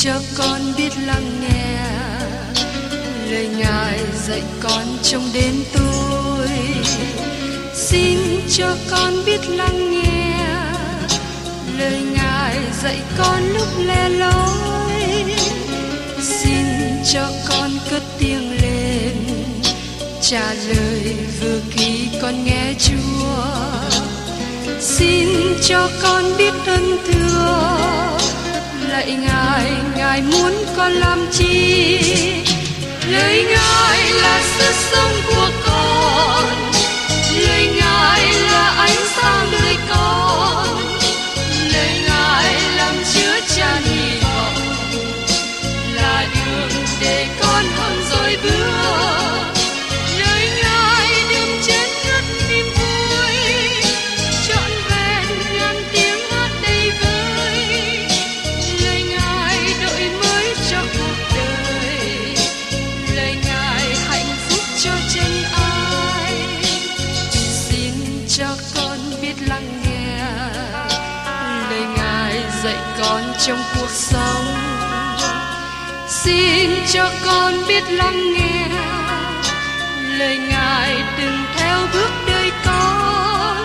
cho con biết lắng nghe lời Ngài dạy con trong đêm tối. Xin cho con biết lắng nghe lời Ngài dạy con lúc lẻ loi. Xin cho con cất tiếng lên trả lời vừa khi con nghe Chúa. Xin cho con biết ơn thưa lạy Ngài, Ngài muốn con làm chi? Lời Ngài là sức sống của con, lời Ngài là ánh sáng đời con, lời Ngài làm chứa chan hy vọng, là đường để con hơn rồi bước. Lời Ngài đừng chết ngất niềm vui, trọn vẹn ngàn tiếng hát đầy vơi. Lời Ngài đổi mới cho cuộc đời, lời Ngài hạnh phúc cho chân ai. Xin cho con biết lắng nghe lời Ngài dạy con trong cuộc sống. Xin cho con biết lắng nghe lời Ngài đừng theo bước đời con.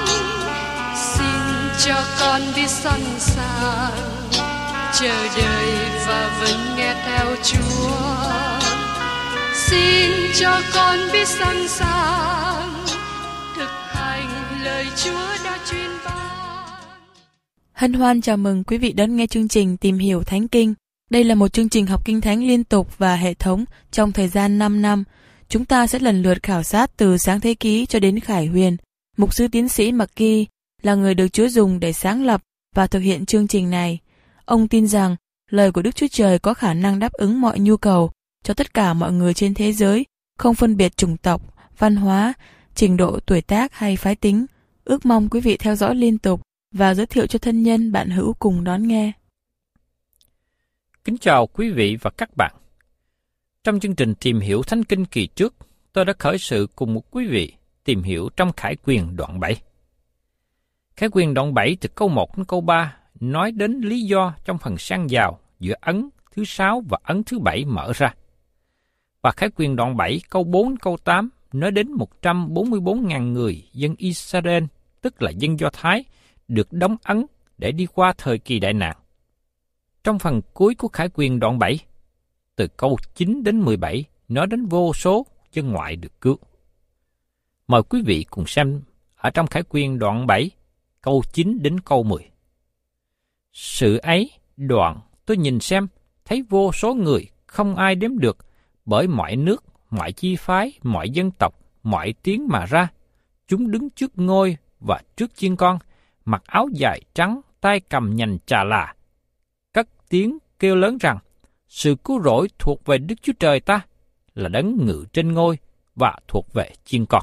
Xin cho con biết sẵn sàng chờ đợi và vẫn nghe theo Chúa. Xin cho con biết sẵn sàng thực hành lời Chúa đã truyền ban. Hân hoan chào mừng quý vị đón nghe chương trình Tìm hiểu Thánh Kinh. Đây là một chương trình học Kinh Thánh liên tục và hệ thống trong thời gian 5 năm. Chúng ta sẽ lần lượt khảo sát từ Sáng Thế Ký cho đến Khải Huyền. Mục sư tiến sĩ McGee là người được Chúa dùng để sáng lập và thực hiện chương trình này. Ông tin rằng lời của Đức Chúa Trời có khả năng đáp ứng mọi nhu cầu cho tất cả mọi người trên thế giới, không phân biệt chủng tộc, văn hóa, trình độ tuổi tác hay phái tính. Ước mong quý vị theo dõi liên tục và giới thiệu cho thân nhân bạn hữu cùng đón nghe. Kính chào quý vị và các bạn. Trong chương trình Tìm hiểu Thánh Kinh kỳ trước, tôi đã khởi sự cùng một quý vị tìm hiểu trong Khải Quyền đoạn 7. Khải Quyền đoạn 7 từ câu 1 đến câu 3 nói đến lý do trong phần sang giàu giữa ấn thứ 6 và ấn thứ 7 mở ra. Và Khải Quyền đoạn 7 câu 4 câu 8 nói đến 144.000 người dân Israel, tức là dân Do Thái, được đóng ấn để đi qua thời kỳ đại nạn. Trong phần cuối của Khải Quyền đoạn 7, từ câu 9 đến 17, nói đến vô số dân ngoại được cứu. Mời quý vị cùng xem ở trong Khải Quyền đoạn 7, câu 9 đến câu 10. Sự ấy đoạn tôi nhìn xem, thấy vô số người không ai đếm được, bởi mọi nước, mọi chi phái, mọi dân tộc, mọi tiếng mà ra. Chúng đứng trước ngôi và trước chiên con, mặc áo dài trắng, tay cầm nhành trà là, cất tiếng kêu lớn rằng, sự cứu rỗi thuộc về Đức Chúa Trời ta, là đấng ngự trên ngôi và thuộc về chiên con.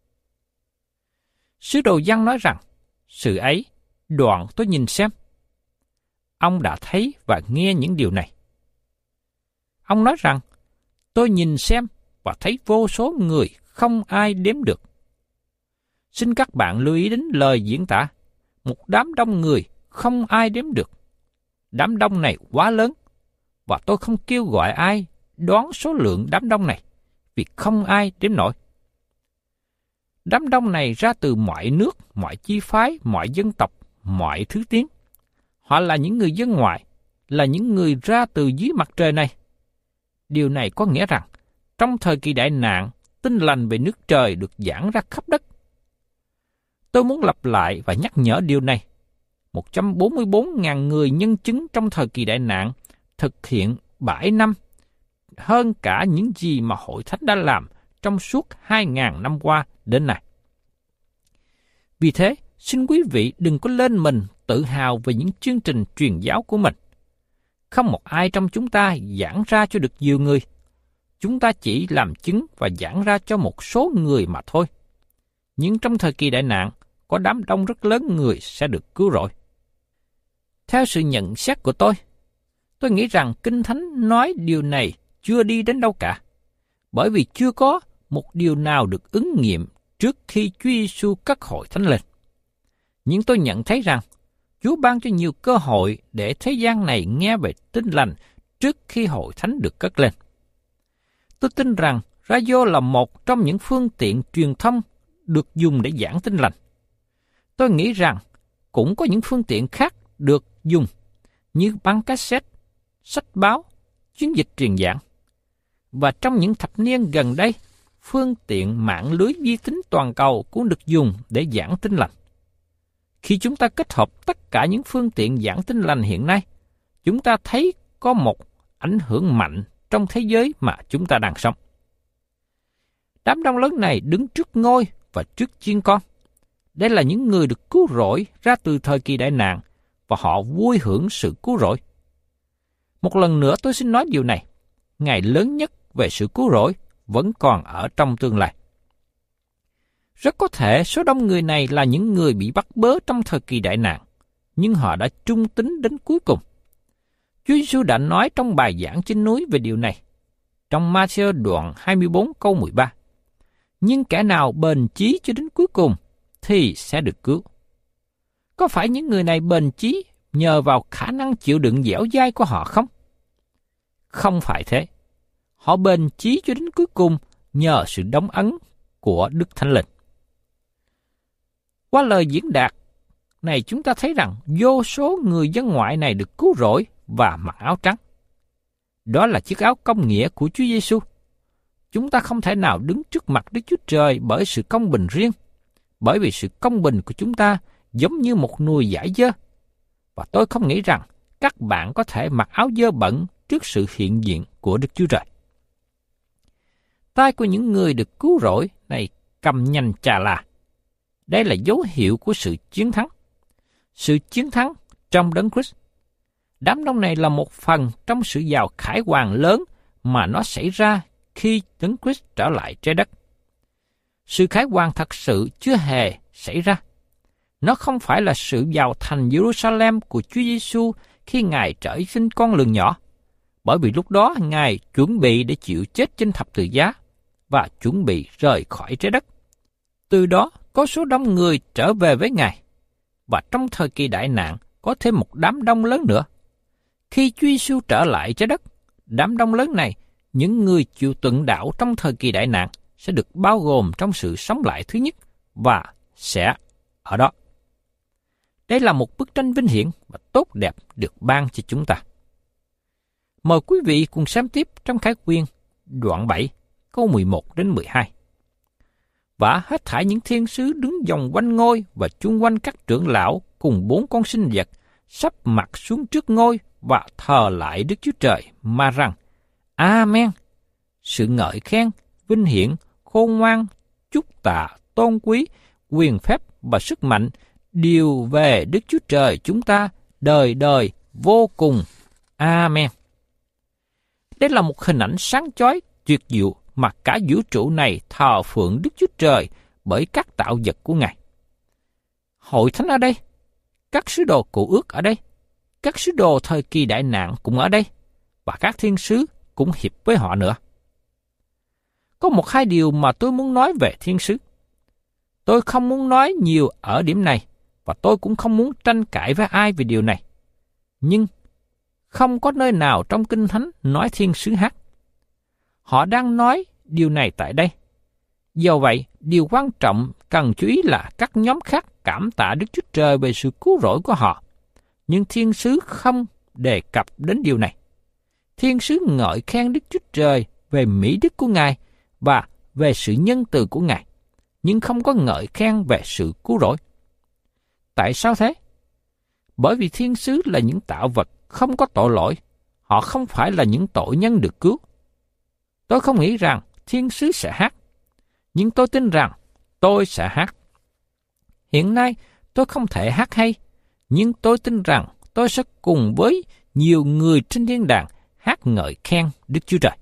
Sứ đồ Giăng nói rằng, sự ấy đoạn tôi nhìn xem. Ông đã thấy và nghe những điều này. Ông nói rằng, tôi nhìn xem và thấy vô số người không ai đếm được. Xin các bạn lưu ý đến lời diễn tả, một đám đông người không ai đếm được. Đám đông này quá lớn, và tôi không kêu gọi ai đoán số lượng đám đông này, vì không ai đếm nổi. Đám đông này ra từ mọi nước, mọi chi phái, mọi dân tộc, mọi thứ tiếng. Họ là những người dân ngoại, là những người ra từ dưới mặt trời này. Điều này có nghĩa rằng, trong thời kỳ đại nạn, tin lành về nước trời được giảng ra khắp đất. Tôi muốn lặp lại và nhắc nhở điều này. 144.000 người nhân chứng trong thời kỳ đại nạn thực hiện 7 năm, hơn cả những gì mà Hội Thánh đã làm trong suốt 2.000 năm qua đến nay. Vì thế, xin quý vị đừng có lên mình tự hào về những chương trình truyền giáo của mình. Không một ai trong chúng ta giảng ra cho được nhiều người. Chúng ta chỉ làm chứng và giảng ra cho một số người mà thôi. Nhưng trong thời kỳ đại nạn, có đám đông rất lớn người sẽ được cứu rỗi. Theo sự nhận xét của tôi nghĩ rằng Kinh Thánh nói điều này chưa đi đến đâu cả, bởi vì chưa có một điều nào được ứng nghiệm trước khi Chúa Giêsu cất Hội Thánh lên. Nhưng tôi nhận thấy rằng Chúa ban cho nhiều cơ hội để thế gian này nghe về tin lành trước khi hội thánh được cất lên. Tôi tin rằng radio là một trong những phương tiện truyền thông được dùng để giảng tin lành. Tôi nghĩ rằng cũng có những phương tiện khác được dùng như băng cassette, sách báo, chiến dịch truyền giảng. Và trong những thập niên gần đây, phương tiện mạng lưới vi tính toàn cầu cũng được dùng để giảng tin lành. Khi chúng ta kết hợp tất cả những phương tiện giảng tin lành hiện nay, chúng ta thấy có một ảnh hưởng mạnh trong thế giới mà chúng ta đang sống. Đám đông lớn này đứng trước ngôi và trước chiên con. Đây là những người được cứu rỗi ra từ thời kỳ đại nạn và họ vui hưởng sự cứu rỗi. Một lần nữa tôi xin nói điều này, ngày lớn nhất về sự cứu rỗi vẫn còn ở trong tương lai. Rất có thể số đông người này là những người bị bắt bớ trong thời kỳ đại nạn, nhưng họ đã trung tín đến cuối cùng. Chúa Giêsu đã nói trong bài giảng trên núi về điều này, trong Ma-thi-ơ đoạn 24 câu 13. Nhưng kẻ nào bền chí cho đến cuối cùng thì sẽ được cứu. Có phải những người này bền chí nhờ vào khả năng chịu đựng dẻo dai của họ không? Không phải thế. Họ bền chí cho đến cuối cùng nhờ sự đóng ấn của Đức Thánh Linh. Qua lời diễn đạt này chúng ta thấy rằng vô số người dân ngoại này được cứu rỗi và mặc áo trắng. Đó là chiếc áo công nghĩa của Chúa Giêsu. Chúng ta không thể nào đứng trước mặt Đức Chúa Trời bởi sự công bình riêng, bởi vì sự công bình của chúng ta giống như một nùi vải dơ. Và tôi không nghĩ rằng các bạn có thể mặc áo dơ bẩn trước sự hiện diện của Đức Chúa Trời. Tay của những người được cứu rỗi này cầm nhanh chà là. Đây là dấu hiệu của sự chiến thắng. Sự chiến thắng trong Đấng Christ. Đám đông này là một phần trong sự giàu khải hoàn lớn mà nó xảy ra khi Đấng Christ trở lại trái đất. Sự khải hoàn thật sự chưa hề xảy ra. Nó không phải là sự vào thành Jerusalem của Chúa Giêsu khi Ngài trở sinh con lường nhỏ, bởi vì lúc đó Ngài chuẩn bị để chịu chết trên thập tự giá và chuẩn bị rời khỏi trái đất. Từ đó có số đông người trở về với Ngài, và trong thời kỳ đại nạn có thêm một đám đông lớn nữa. Khi Chúa Giêsu trở lại trái đất, đám đông lớn này, những người chịu tuận đạo trong thời kỳ đại nạn sẽ được bao gồm trong sự sống lại thứ nhất và sẽ ở đó. Đây là một bức tranh vinh hiển và tốt đẹp được ban cho chúng ta. Mời quý vị cùng xem tiếp trong Khải Quyên, đoạn 7, câu 11 đến 12. Và hết thảy những thiên sứ đứng vòng quanh ngôi và chung quanh các trưởng lão cùng 4 con sinh vật sắp mặt xuống trước ngôi và thờ lại Đức Chúa Trời mà rằng: Amen. Sự ngợi khen, vinh hiển, khôn ngoan, chúc tạ, tôn quý, quyền phép và sức mạnh đều về Đức Chúa Trời chúng ta đời đời vô cùng. Amen. Đây là một hình ảnh sáng chói, tuyệt diệu mà cả vũ trụ này thờ phượng Đức Chúa Trời bởi các tạo vật của Ngài. Hội thánh ở đây, các sứ đồ Cựu Ước ở đây, các sứ đồ thời kỳ đại nạn cũng ở đây, và các thiên sứ cũng hiệp với họ nữa. Có một hai điều mà tôi muốn nói về thiên sứ. Tôi không muốn nói nhiều ở điểm này, và tôi cũng không muốn tranh cãi với ai về điều này. Nhưng không có nơi nào trong Kinh Thánh nói thiên sứ hát. Họ đang nói điều này tại đây. Do vậy, điều quan trọng cần chú ý là các nhóm khác cảm tạ Đức Chúa Trời về sự cứu rỗi của họ. Nhưng thiên sứ không đề cập đến điều này. Thiên sứ ngợi khen Đức Chúa Trời về mỹ đức của Ngài và về sự nhân từ của Ngài, nhưng không có ngợi khen về sự cứu rỗi. Tại sao thế? Bởi vì thiên sứ là những tạo vật không có tội lỗi, họ không phải là những tội nhân được cứu. Tôi không nghĩ rằng thiên sứ sẽ hát, nhưng tôi tin rằng tôi sẽ hát. Hiện nay tôi không thể hát hay, nhưng tôi tin rằng tôi sẽ cùng với nhiều người trên thiên đàng hát ngợi khen Đức Chúa Trời.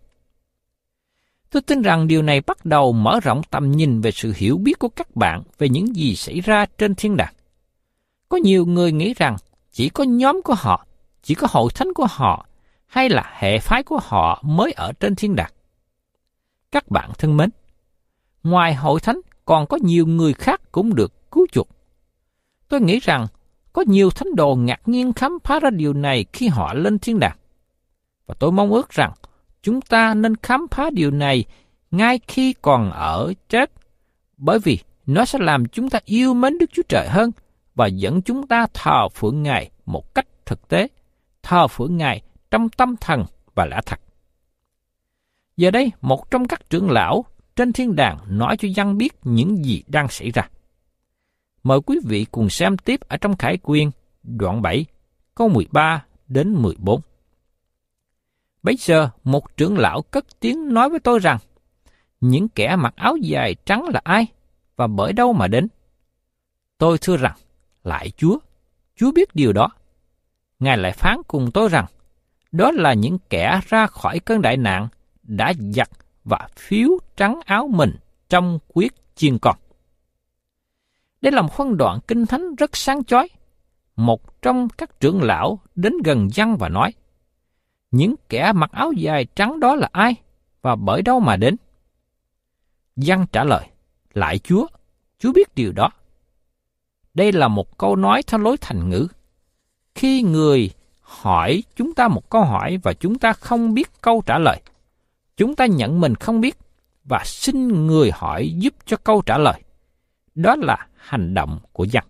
Tôi tin rằng điều này bắt đầu mở rộng tầm nhìn về sự hiểu biết của các bạn về những gì xảy ra trên thiên đàng. Có nhiều người nghĩ rằng chỉ có nhóm của họ, chỉ có hội thánh của họ, hay là hệ phái của họ mới ở trên thiên đàng. Các bạn thân mến, ngoài hội thánh còn có nhiều người khác cũng được cứu chuộc. Tôi nghĩ rằng có nhiều thánh đồ ngạc nhiên khám phá ra điều này khi họ lên thiên đàng. Và tôi mong ước rằng chúng ta nên khám phá điều này ngay khi còn ở chết, bởi vì nó sẽ làm chúng ta yêu mến Đức Chúa Trời hơn và dẫn chúng ta thờ phượng Ngài một cách thực tế, thờ phượng Ngài trong tâm thần và lẽ thật. Giờ đây, một trong các trưởng lão trên thiên đàng nói cho dân biết những gì đang xảy ra. Mời quý vị cùng xem tiếp ở trong Khải Quyên, đoạn 7, câu 13 đến 14. Bấy giờ, một trưởng lão cất tiếng nói với tôi rằng, những kẻ mặc áo dài trắng là ai, và bởi đâu mà đến? Tôi thưa rằng, lạy Chúa, Chúa biết điều đó. Ngài lại phán cùng tôi rằng, đó là những kẻ ra khỏi cơn đại nạn, đã giặt và phiếu trắng áo mình trong huyết chiên con. Đây là một phân đoạn kinh thánh rất sáng chói. Một trong các trưởng lão đến gần dân và nói, những kẻ mặc áo dài trắng đó là ai, và bởi đâu mà đến? Dân trả lời, lạy Chúa, Chúa biết điều đó. Đây là một câu nói theo lối thành ngữ. Khi người hỏi chúng ta một câu hỏi và chúng ta không biết câu trả lời, chúng ta nhận mình không biết và xin người hỏi giúp cho câu trả lời. Đó là hành động của dân.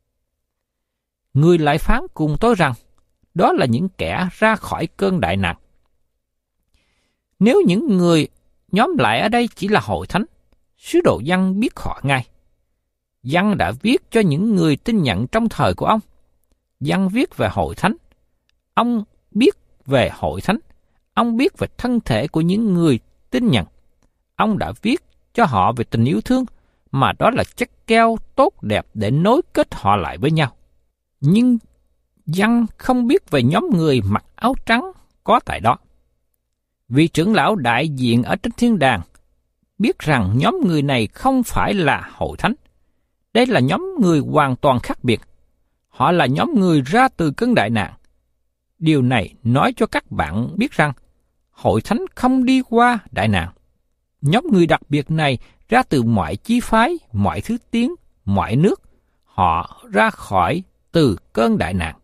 Người lại phán cùng tôi rằng, đó là những kẻ ra khỏi cơn đại nạn. Nếu những người nhóm lại ở đây chỉ là hội thánh, sứ đồ Giăng biết họ ngay. Giăng đã viết cho những người tin nhận trong thời của ông. Giăng viết về hội thánh. Ông biết về hội thánh. Ông biết về thân thể của những người tin nhận. Ông đã viết cho họ về tình yêu thương, mà đó là chất keo tốt đẹp để nối kết họ lại với nhau. Nhưng Giăng không biết về nhóm người mặc áo trắng có tại đó. Vị trưởng lão đại diện ở trên thiên đàng biết rằng nhóm người này không phải là hội thánh. Đây là nhóm người hoàn toàn khác biệt. Họ là nhóm người ra từ cơn đại nạn. Điều này nói cho các bạn biết rằng hội thánh không đi qua đại nạn. Nhóm người đặc biệt này ra từ mọi chi phái, mọi thứ tiếng, mọi nước. Họ ra khỏi từ cơn đại nạn.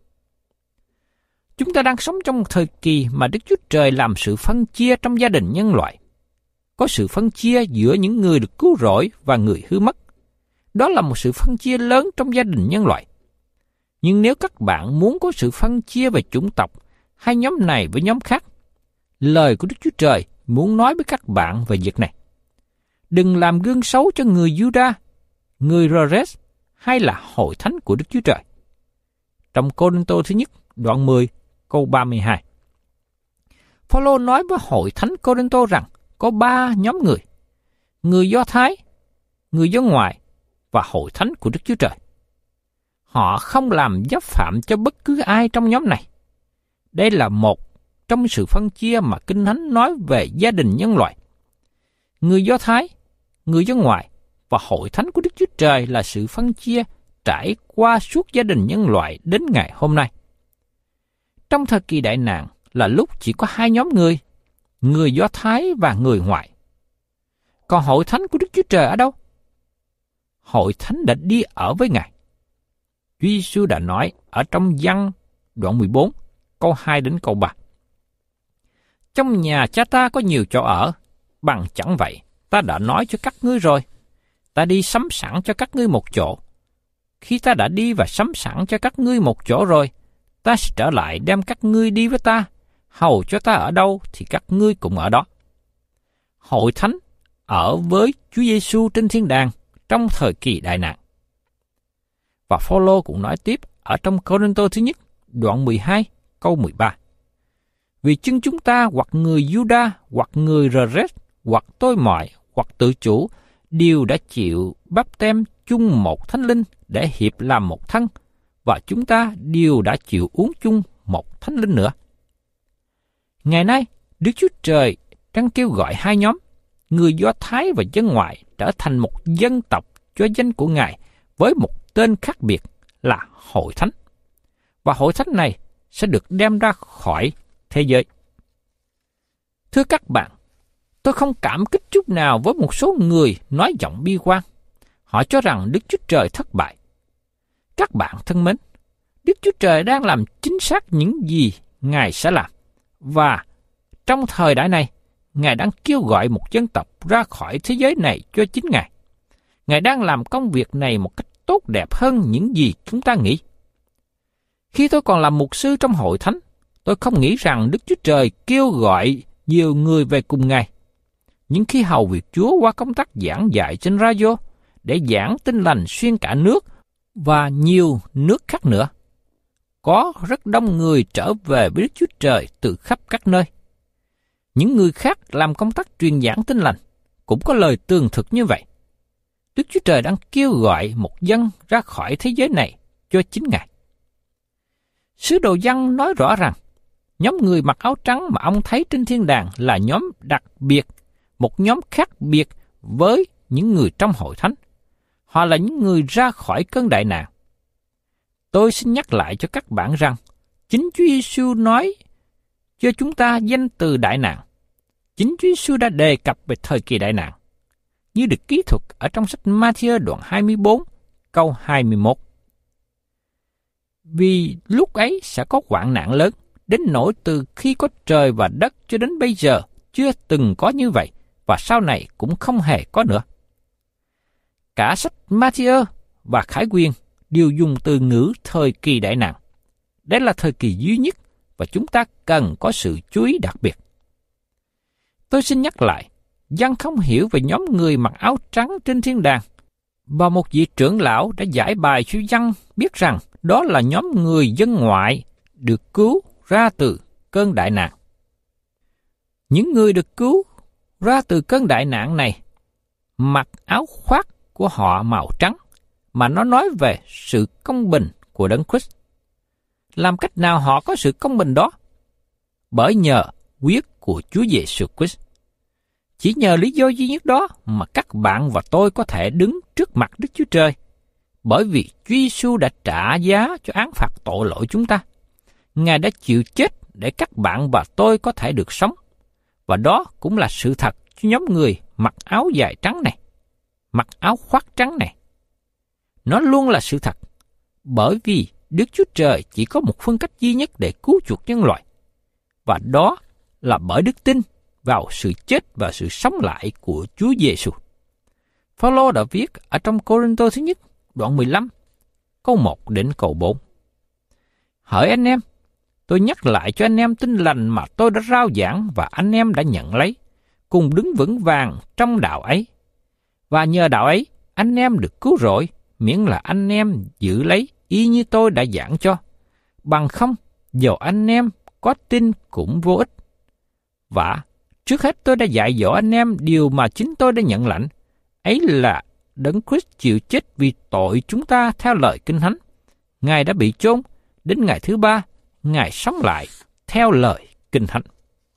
Chúng ta đang sống trong một thời kỳ mà Đức Chúa Trời làm sự phân chia trong gia đình nhân loại. Có sự phân chia giữa những người được cứu rỗi và người hư mất. Đó là một sự phân chia lớn trong gia đình nhân loại. Nhưng nếu các bạn muốn có sự phân chia về chủng tộc, hay nhóm này với nhóm khác, lời của Đức Chúa Trời muốn nói với các bạn về việc này. Đừng làm gương xấu cho người Juda, người Rores hay là hội thánh của Đức Chúa Trời. Trong Cô-rinh-tô thứ nhất, đoạn 10, câu 32. Phao-lô nói với hội thánh Cô-rinh-tô rằng có 3 nhóm người: người Do Thái, người Do Ngoại và hội thánh của Đức Chúa Trời. Họ không làm giáp phạm cho bất cứ ai trong nhóm này. Đây là một trong sự phân chia mà Kinh Thánh nói về gia đình nhân loại. Người Do Thái, người Do Ngoại và hội thánh của Đức Chúa Trời là sự phân chia trải qua suốt gia đình nhân loại đến ngày hôm nay. Trong thời kỳ đại nạn là lúc chỉ có 2 nhóm người Do Thái và người ngoại. Còn hội thánh của Đức Chúa Trời ở đâu? Hội thánh đã đi ở với Ngài. Chúa Giêsu đã nói ở trong Giăng đoạn 14, câu 2 đến câu 3. Trong nhà cha ta có nhiều chỗ ở, bằng chẳng vậy, ta đã nói cho các ngươi rồi. Ta đi sắm sẵn cho các ngươi một chỗ. Khi ta đã đi và sắm sẵn cho các ngươi một chỗ rồi, ta sẽ trở lại đem các ngươi đi với ta, hầu cho ta ở đâu thì các ngươi cũng ở đó. Hội thánh ở với Chúa Giêsu trên thiên đàng trong thời kỳ đại nạn. Và Phao-lô cũng nói tiếp ở trong Cô-rinh-tô thứ nhất, đoạn 12, câu 13. Vì chưng chúng ta hoặc người Juda, hoặc người Rores, hoặc tôi mọi, hoặc tự chủ, đều đã chịu báp têm chung một thánh linh để hiệp làm một thân, và chúng ta đều đã chịu uống chung một thánh linh nữa. Ngày nay, Đức Chúa Trời đang kêu gọi 2 nhóm, người Do Thái và dân ngoại trở thành một dân tộc cho danh của Ngài với một tên khác biệt là hội thánh. Và hội thánh này sẽ được đem ra khỏi thế giới. Thưa các bạn, tôi không cảm kích chút nào với một số người nói giọng bi quan. Họ cho rằng Đức Chúa Trời thất bại. Các bạn thân mến, Đức Chúa Trời đang làm chính xác những gì Ngài sẽ làm, và trong thời đại này, Ngài đang kêu gọi một dân tộc ra khỏi thế giới này cho chính Ngài. Ngài đang làm công việc này một cách tốt đẹp hơn những gì chúng ta nghĩ. Khi tôi còn làm mục sư trong hội thánh, tôi không nghĩ rằng Đức Chúa Trời kêu gọi nhiều người về cùng Ngài. Nhưng khi hầu việc Chúa qua công tác giảng dạy trên radio để giảng tin lành xuyên cả nước và nhiều nước khác nữa, có rất đông người trở về với Đức Chúa Trời từ khắp các nơi. Những người khác làm công tác truyền giảng tin lành cũng có lời tường thực như vậy. Đức Chúa Trời đang kêu gọi một dân ra khỏi thế giới này cho chính Ngài. Sứ đồ Giăng nói rõ rằng, nhóm người mặc áo trắng mà ông thấy trên thiên đàng là nhóm đặc biệt, một nhóm khác biệt với những người trong hội thánh. Họ là những người ra khỏi cơn đại nạn. Tôi xin nhắc lại cho các bạn rằng, chính Chúa Giêsu nói cho chúng ta danh từ đại nạn. Chính Chúa Giêsu đã đề cập về thời kỳ đại nạn, như được ký thuật ở trong sách Ma-thi-ơ đoạn 24, câu 21. Vì lúc ấy sẽ có hoạn nạn lớn, đến nỗi từ khi có trời và đất cho đến bây giờ chưa từng có như vậy, và sau này cũng không hề có nữa. Cả sách Ma-thi-ơ và Khải Huyền đều dùng từ ngữ thời kỳ đại nạn. Đây là thời kỳ duy nhất và chúng ta cần có sự chú ý đặc biệt. Tôi xin nhắc lại, Giăng không hiểu về nhóm người mặc áo trắng trên thiên đàng, và một vị trưởng lão đã giải bài cho Giăng biết rằng đó là nhóm người dân ngoại được cứu ra từ cơn đại nạn. Những người được cứu ra từ cơn đại nạn này mặc áo khoác của họ màu trắng, mà nó nói về sự công bình của Đấng Christ. Làm cách nào họ có sự công bình đó? Bởi nhờ huyết của Chúa Giêsu Christ. Chỉ nhờ lý do duy nhất đó mà các bạn và tôi có thể đứng trước mặt Đức Chúa Trời, bởi vì Chúa Giêsu đã trả giá cho án phạt tội lỗi chúng ta. Ngài đã chịu chết để các bạn và tôi có thể được sống. Và đó cũng là sự thật cho nhóm người mặc áo dài trắng này, mặc áo khoác trắng này. Nó luôn là sự thật, bởi vì Đức Chúa Trời chỉ có một phương cách duy nhất để cứu chuộc nhân loại, và đó là bởi đức tin vào sự chết và sự sống lại của Chúa Giêsu. Phao-lô đã viết ở trong Cô-rinh-tô thứ nhất, đoạn 15, câu 1 đến câu 4. Hỡi anh em, tôi nhắc lại cho anh em tin lành mà tôi đã rao giảng và anh em đã nhận lấy, cùng đứng vững vàng trong đạo ấy. Và nhờ đạo ấy, anh em được cứu rỗi, miễn là anh em giữ lấy y như tôi đã giảng cho. Bằng không, dầu anh em có tin cũng vô ích. Và trước hết tôi đã dạy dỗ anh em điều mà chính tôi đã nhận lãnh, ấy là Đấng Christ chịu chết vì tội chúng ta theo lời Kinh Thánh. Ngài đã bị chôn, đến ngày thứ ba, Ngài sống lại theo lời Kinh Thánh.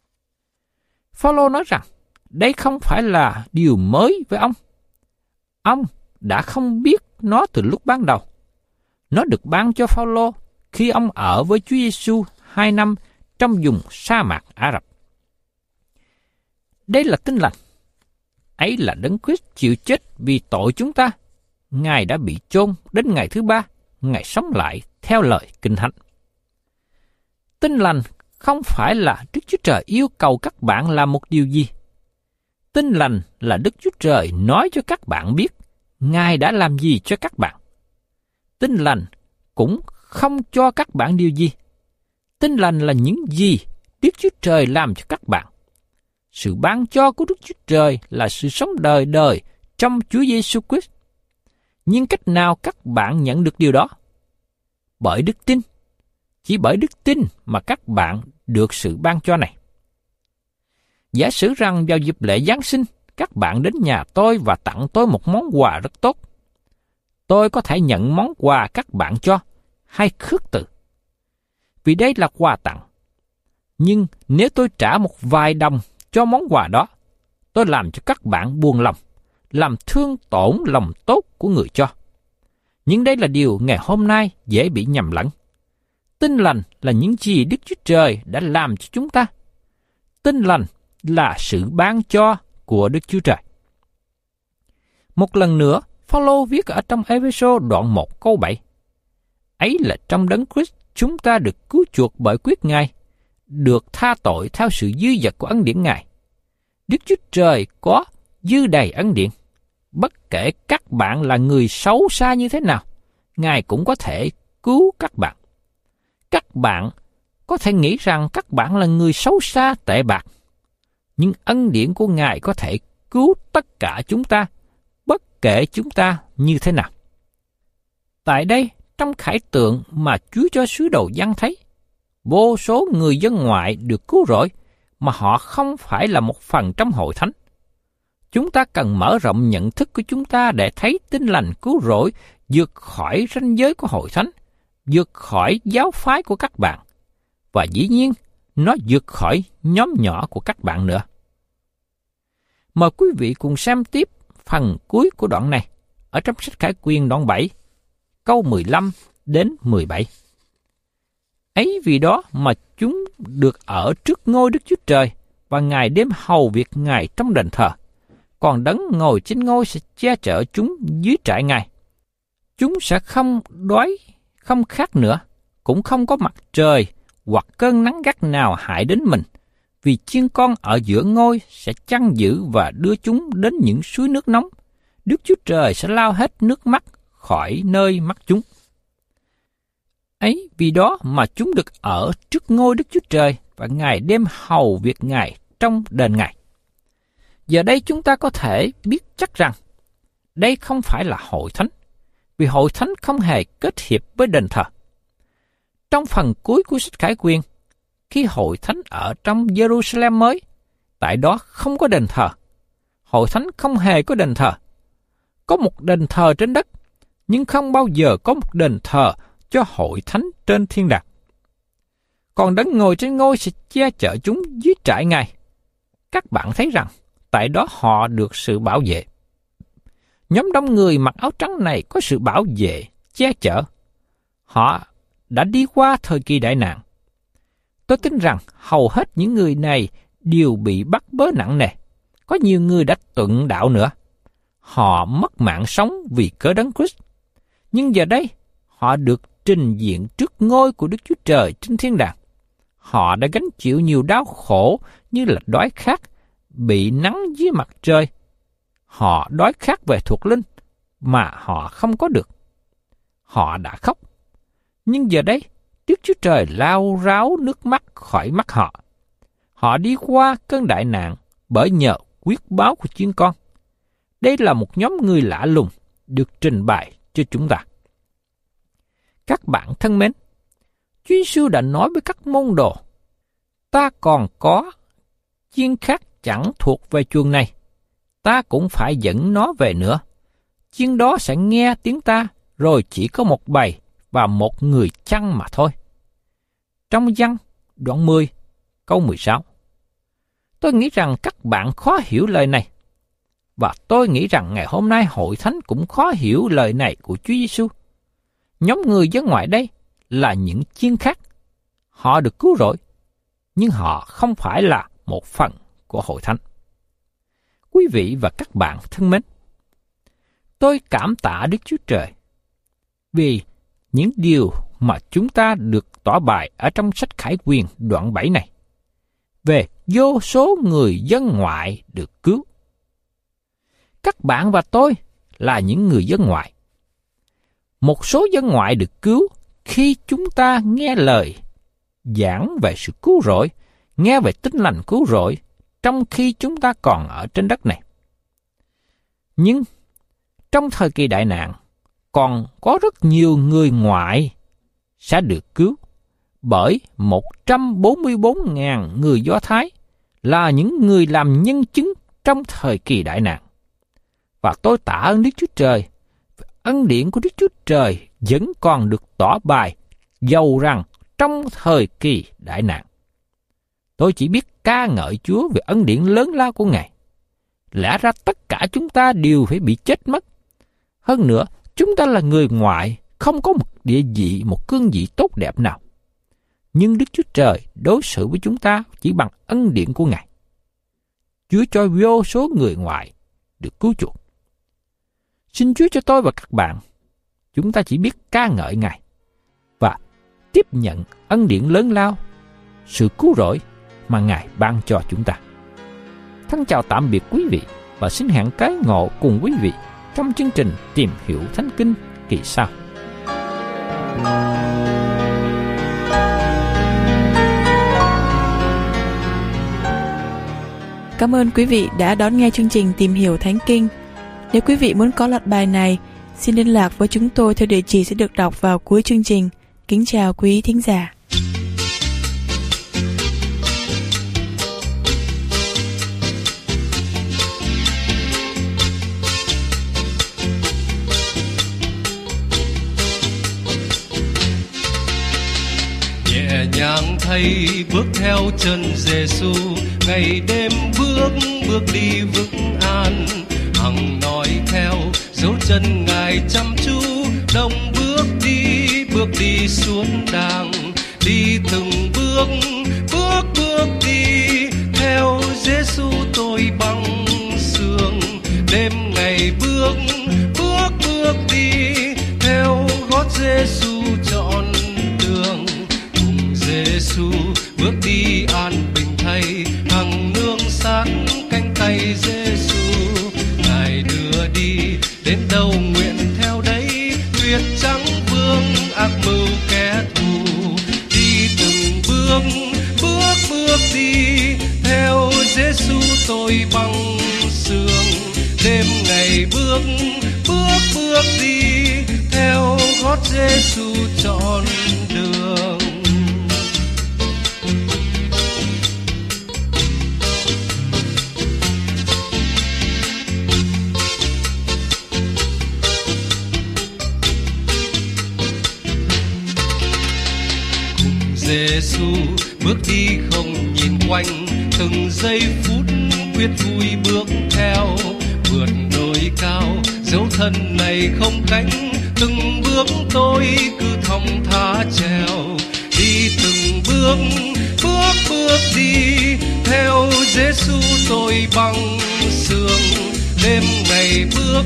Phao-lô nói rằng, đây không phải là điều mới với ông. Ông đã không biết nó từ lúc ban đầu. Nó được ban cho Phao-lô khi ông ở với Chúa Giêsu 2 năm trong vùng sa mạc Ả Rập. Đây là tin lành. Ấy là Đấng Christ chịu chết vì tội chúng ta. Ngài đã bị chôn, đến ngày thứ ba, Ngài sống lại theo lời Kinh Thánh. Tin lành không phải là Đức Chúa Trời yêu cầu các bạn làm một điều gì. Tin lành là Đức Chúa Trời nói cho các bạn biết Ngài đã làm gì cho các bạn. Tin lành cũng không cho các bạn điều gì. Tin lành là những gì Đức Chúa Trời làm cho các bạn. Sự ban cho của Đức Chúa Trời là sự sống đời đời trong Chúa Giêsu Christ. Nhưng cách nào các bạn nhận được điều đó? Bởi đức tin. Chỉ bởi đức tin mà các bạn được sự ban cho này. Giả sử rằng vào dịp lễ Giáng sinh, các bạn đến nhà tôi và tặng tôi một món quà rất tốt. Tôi có thể nhận món quà các bạn cho hay khước từ, vì đây là quà tặng. Nhưng nếu tôi trả một vài đồng cho món quà đó, tôi làm cho các bạn buồn lòng, làm thương tổn lòng tốt của người cho. Nhưng đây là điều ngày hôm nay dễ bị nhầm lẫn. Tin lành là những gì Đức Chúa Trời đã làm cho chúng ta. Tin lành là sự ban cho của Đức Chúa Trời. Một lần nữa, Phao-lô viết ở trong Ê-phê-sô đoạn 1 câu 7. Ấy là trong Đấng Christ chúng ta được cứu chuộc bởi quyết Ngài, được tha tội theo sự dư dật của ân điển Ngài. Đức Chúa Trời có dư đầy ân điển. Bất kể các bạn là người xấu xa như thế nào, Ngài cũng có thể cứu các bạn. Các bạn có thể nghĩ rằng các bạn là người xấu xa tệ bạc, nhưng ân điển của Ngài có thể cứu tất cả chúng ta, bất kể chúng ta như thế nào. Tại đây, trong khải tượng mà Chúa cho sứ đồ Giăng thấy, vô số người dân ngoại được cứu rỗi mà họ không phải là một phần trong hội thánh. Chúng ta cần mở rộng nhận thức của chúng ta để thấy Tin Lành cứu rỗi vượt khỏi ranh giới của hội thánh, vượt khỏi giáo phái của các bạn, và dĩ nhiên nó vượt khỏi nhóm nhỏ của các bạn nữa. Mời quý vị cùng xem tiếp phần cuối của đoạn này ở trong sách Khải Quyền đoạn 7, câu 15 đến 17. Ấy vì đó mà chúng được ở trước ngôi Đức Chúa Trời và ngày đêm hầu việc Ngài trong đền thờ, còn Đấng ngồi trên ngôi sẽ che chở chúng dưới trại Ngài. Chúng sẽ không đói, không khát nữa, cũng không có mặt trời hoặc cơn nắng gắt nào hại đến mình, vì chiên con ở giữa ngôi sẽ chăn giữ và đưa chúng đến những suối nước nóng. Đức Chúa Trời sẽ lau hết nước mắt khỏi nơi mắt chúng. Ấy vì đó mà chúng được ở trước ngôi Đức Chúa Trời và ngày đêm hầu việc Ngài trong đền Ngài. Giờ đây chúng ta có thể biết chắc rằng đây không phải là hội thánh, vì hội thánh không hề kết hiệp với đền thờ. Trong phần cuối của sách Khải Quyền, khi hội thánh ở trong Jerusalem mới, tại đó không có đền thờ. Hội thánh không hề có đền thờ. Có một đền thờ trên đất, nhưng không bao giờ có một đền thờ cho hội thánh trên thiên đàng. Còn Đấng ngồi trên ngôi sẽ che chở chúng dưới trại Ngài. Các bạn thấy rằng, tại đó họ được sự bảo vệ. Nhóm đông người mặc áo trắng này có sự bảo vệ, che chở. Họ đã đi qua thời kỳ đại nạn. Tôi tin rằng hầu hết những người này đều bị bắt bớ nặng nề. Có nhiều người đã tuận đạo nữa. Họ mất mạng sống vì cớ Đấng Christ. Nhưng giờ đây, họ được trình diện trước ngôi của Đức Chúa Trời trên thiên đàng. Họ đã gánh chịu nhiều đau khổ như là đói khát, bị nắng dưới mặt trời. Họ đói khát về thuộc linh mà họ không có được. Họ đã khóc. Nhưng giờ đây, Đức Chúa Trời lau ráo nước mắt khỏi mắt họ. Họ đi qua cơn đại nạn bởi nhờ quyết báo của chiên con. Đây là một nhóm người lạ lùng được trình bày cho chúng ta. Các bạn thân mến, Chúa Giêsu đã nói với các môn đồ, ta còn có chiên khác chẳng thuộc về chuồng này, ta cũng phải dẫn nó về nữa. Chiên đó sẽ nghe tiếng ta, rồi chỉ có một bầy và một người chăn mà thôi. Trong Giăng đoạn 10, câu 16. Tôi nghĩ rằng các bạn khó hiểu lời này. Và tôi nghĩ rằng ngày hôm nay hội thánh cũng khó hiểu lời này của Chúa Giêsu. Nhóm người dân ngoại đây là những chiên khác. Họ được cứu rỗi, nhưng họ không phải là một phần của hội thánh. Quý vị và các bạn thân mến, tôi cảm tạ Đức Chúa Trời vì những điều mà chúng ta được tỏ bày ở trong sách Khải Quyền đoạn 7 này, về vô số người dân ngoại được cứu. Các bạn và tôi là những người dân ngoại. Một số dân ngoại được cứu khi chúng ta nghe lời giảng về sự cứu rỗi, nghe về Tin Lành cứu rỗi trong khi chúng ta còn ở trên đất này. Nhưng trong thời kỳ đại nạn, còn có rất nhiều người ngoại sẽ được cứu bởi 144.000 người Do Thái là những người làm nhân chứng trong thời kỳ đại nạn. Và tôi tạ ơn Đức Chúa Trời, ân điển của Đức Chúa Trời vẫn còn được tỏ bày dầu rằng trong thời kỳ đại nạn. Tôi chỉ biết ca ngợi Chúa về ân điển lớn lao của Ngài. Lẽ ra tất cả chúng ta đều phải bị chết mất. Hơn nữa, chúng ta là người ngoại, không có một địa vị, một cương vị tốt đẹp nào. Nhưng Đức Chúa Trời đối xử với chúng ta chỉ bằng ân điển của Ngài. Chúa cho vô số người ngoại được cứu chuộc. Xin Chúa cho tôi và các bạn, chúng ta chỉ biết ca ngợi Ngài và tiếp nhận ân điển lớn lao, sự cứu rỗi mà Ngài ban cho chúng ta. Thân chào tạm biệt quý vị và xin hẹn tái ngộ cùng quý vị trong chương trình Tìm Hiểu Thánh Kinh kỳ sau. Cảm ơn quý vị đã đón nghe chương trình Tìm Hiểu Thánh Kinh. Nếu quý vị muốn có loạt bài này, xin liên lạc với chúng tôi theo địa chỉ sẽ được đọc vào cuối chương trình. Kính chào quý thính giả. Nhẹ nhàng thay bước theo chân Giêsu, ngày đêm bước đi vững an. Hằng nói theo dấu chân Ngài chăm chú, đồng bước đi xuống đàng. Đi từng bước đi theo Giêsu tôi băng sương. Đêm ngày bước đi theo gót Giêsu trọn đường. Cùng Giêsu bước đi an bình thay, hằng nương sát cánh tay Giêsu. Ngài đưa đi đến đâu nguyện theo đấy, tuyệt trắng vương ác mưu kẻ thù. Đi từng bước đi theo Giêsu tôi băng sương. Đêm ngày bước đi theo gót Giêsu trọn đường. Giêsu bước đi không nhìn quanh, từng giây phút quyết vui bước theo. Vượt đồi cao dấu thân này không cánh, từng bước tôi cứ thong thả trèo. Đi từng bước đi theo Giêsu tôi băng sương. Đêm ngày bước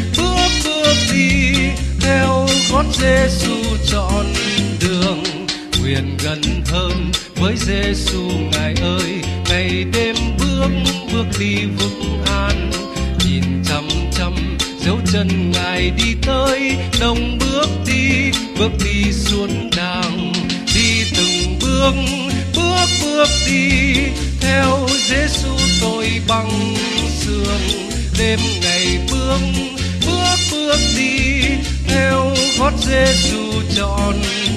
đi theo gót Giêsu trọn đường. Nguyện gần hơn với Giêsu Ngài ơi, ngày đêm bước đi vững an. Nhìn chăm dấu chân Ngài đi tới, đồng bước đi xuống đàng. Đi từng bước đi theo Giêsu tôi băng sương. Đêm ngày bước đi theo gót Giêsu trọn